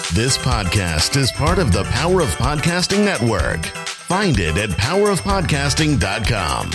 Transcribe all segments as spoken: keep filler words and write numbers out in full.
This podcast is part of the Power of Podcasting Network. Find it at power of podcasting dot com.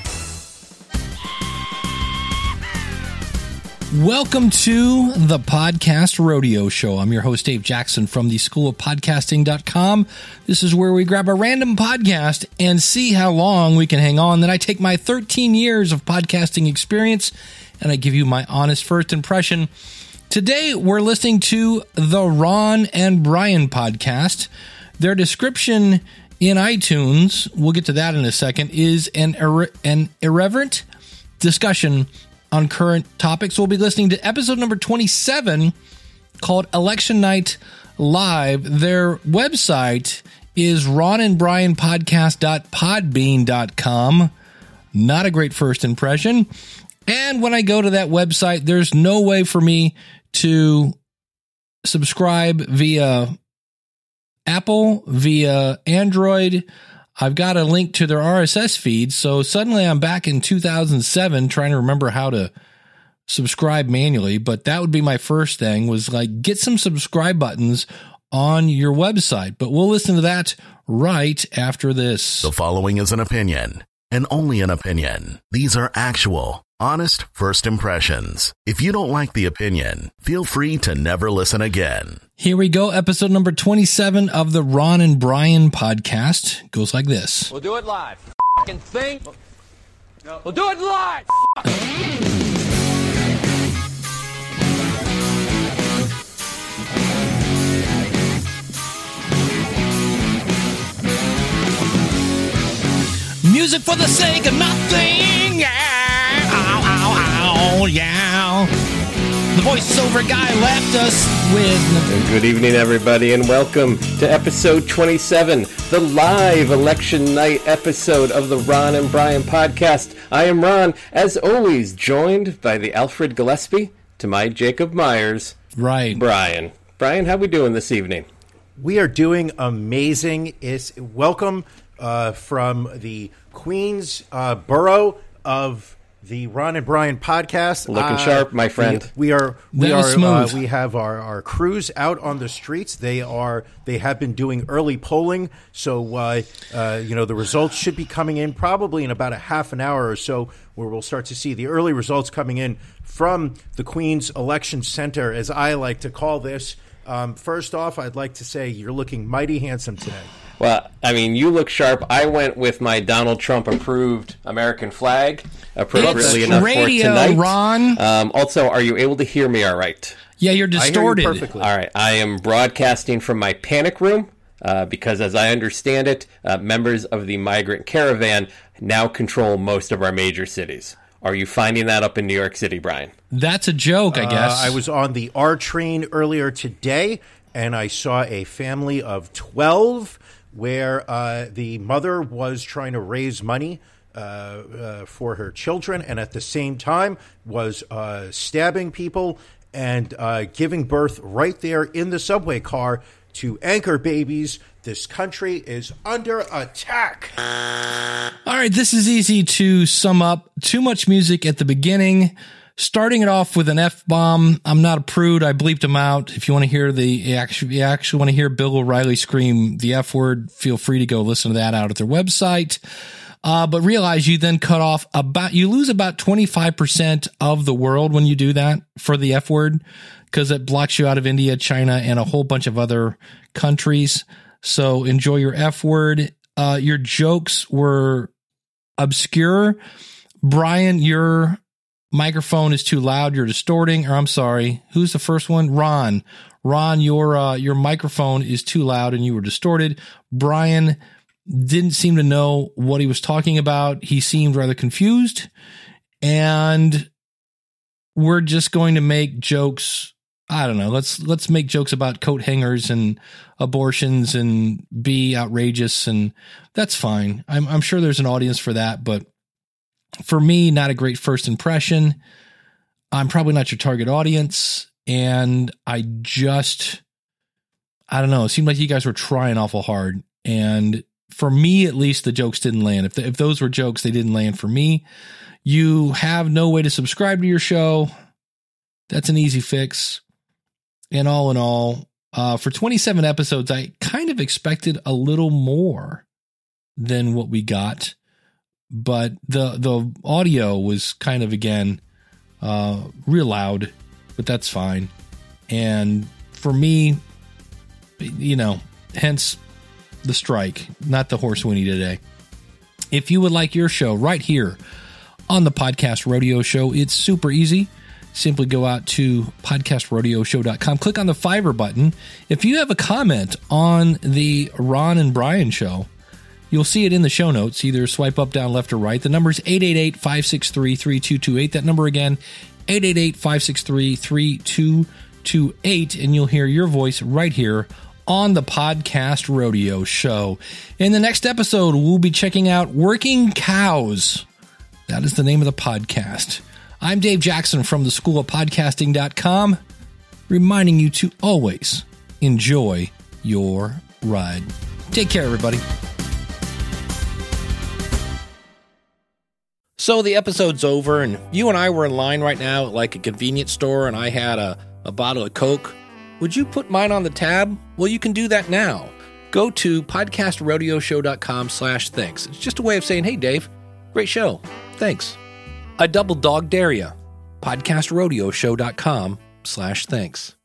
Welcome to the Podcast Rodeo Show. I'm your host, Dave Jackson from the school of podcasting dot com. This is where we grab a random podcast and see how long we can hang on. Then I take my thirteen years of podcasting experience and I give you my honest first impression. Today, we're listening to the Ron and Brian podcast. Their description in iTunes, we'll get to that in a second, is an, irre- an irreverent discussion on current topics. We'll be listening to episode number twenty-seven called Election Night Live. Their website is ron and brian podcast dot podbean dot com. Not a great first impression. And when I go to that website, there's no way for me to subscribe via Apple, via Android. I've got a link to their R S S feed. So suddenly I'm back in two thousand seven trying to remember how to subscribe manually. But that would be my first thing, was like, get some subscribe buttons on your website. But we'll listen to that right after this. The following is an opinion, and only an opinion. These are actual, honest first impressions. If you don't like the opinion, feel free to never listen again. Here we go. Episode number twenty-seven of the Ron and Brian podcast goes like this. We'll do it live. F***ing thing. No. We'll do it live. Music for the sake of nothing. Yeah. Ow, ow, ow. Yeah. The voiceover guy left us with... Good evening, everybody, and welcome to episode twenty-seven, the live election night episode of the Ron and Brian podcast. I am Ron, as always, joined by the Alfred Gillespie, to my Jacob Myers, right, Brian. Brian, how we doing this evening? We are doing amazing. Is welcome uh, from the Queens uh, borough of the Ron and Brian podcast. Looking uh, sharp, my friend. We, we are. We that are. Uh, smooth. we have our, our crews out on the streets. They are. They have been doing early polling, so uh, uh, you know the results should be coming in probably in about a half an hour or so, where we'll start to see the early results coming in from the Queens Election Center, as I like to call this. Um, first off, I'd like to say you're looking mighty handsome today. Well, I mean, you look sharp. I went with my Donald Trump-approved American flag, appropriately It's enough radio, for tonight. Ron. Um, also, are you able to hear me all right? Yeah, you're I hear you distorted. perfectly. All right. I am broadcasting from my panic room uh, because, as I understand it, uh, members of the migrant caravan now control most of our major cities. Are you finding that up in New York City, Brian? That's a joke, I guess. Uh, I was on the R train earlier today, and I saw a family of twelve where uh, the mother was trying to raise money uh, uh, for her children, and at the same time was uh, stabbing people and uh, giving birth right there in the subway car to anchor babies. This country is under attack. All right, this is easy to sum up. Too much music at the beginning. Starting it off with an F-bomb. I'm not a prude. I bleeped him out. If you want to hear the, you actually, you actually want to hear Bill O'Reilly scream the F word, feel free to go listen to that out at their website. Uh, but realize you then cut off about, you lose about twenty-five percent of the world when you do that for the F word, because it blocks you out of India, China, and a whole bunch of other countries. So enjoy your F word. Uh, your jokes were obscure. Brian, your microphone is too loud. You're distorting, or I'm sorry. Who's the first one? Ron. Ron, your, uh, your microphone is too loud and you were distorted. Brian didn't seem to know what he was talking about. He seemed rather confused, and we're just going to make jokes. I don't know. Let's, let's make jokes about coat hangers and abortions and be outrageous. And that's fine. I'm, I'm sure there's an audience for that, but for me, not a great first impression. I'm probably not your target audience. And I just, I don't know. It seemed like you guys were trying awful hard. And for me, at least, the jokes didn't land. If the, if those were jokes, they didn't land for me. You have no way to subscribe to your show. That's an easy fix. And all in all, Uh, for twenty-seven episodes, I kind of expected a little more than what we got, but the the audio was kind of, again, uh, real loud, but that's fine. And for me, you know, hence the strike, not the horse whinny today. If you would like your show right here on the Podcast Rodeo Show, it's super easy. Simply go out to podcast rodeo show dot com, click on the Fiverr button. If you have a comment on the Ron and Brian show, you'll see it in the show notes. Either swipe up, down, left, or right. The number is eight eight eight, five six three, three two two eight. That number again, eight eight eight, five six three, three two two eight, and you'll hear your voice right here on the Podcast Rodeo Show. In the next episode, we'll be checking out Working Cows. That is the name of the podcast. I'm Dave Jackson from the school of podcasting dot com, reminding you to always enjoy your ride. Take care, everybody. So the episode's over, and you and I were in line right now at like a convenience store, and I had a, a bottle of Coke. Would you put mine on the tab? Well, you can do that now. Go to podcast rodeo show dot com slash thanks. It's just a way of saying, hey, Dave, great show. Thanks. I double dog dare ya. podcast rodeo show dot com slash thanks.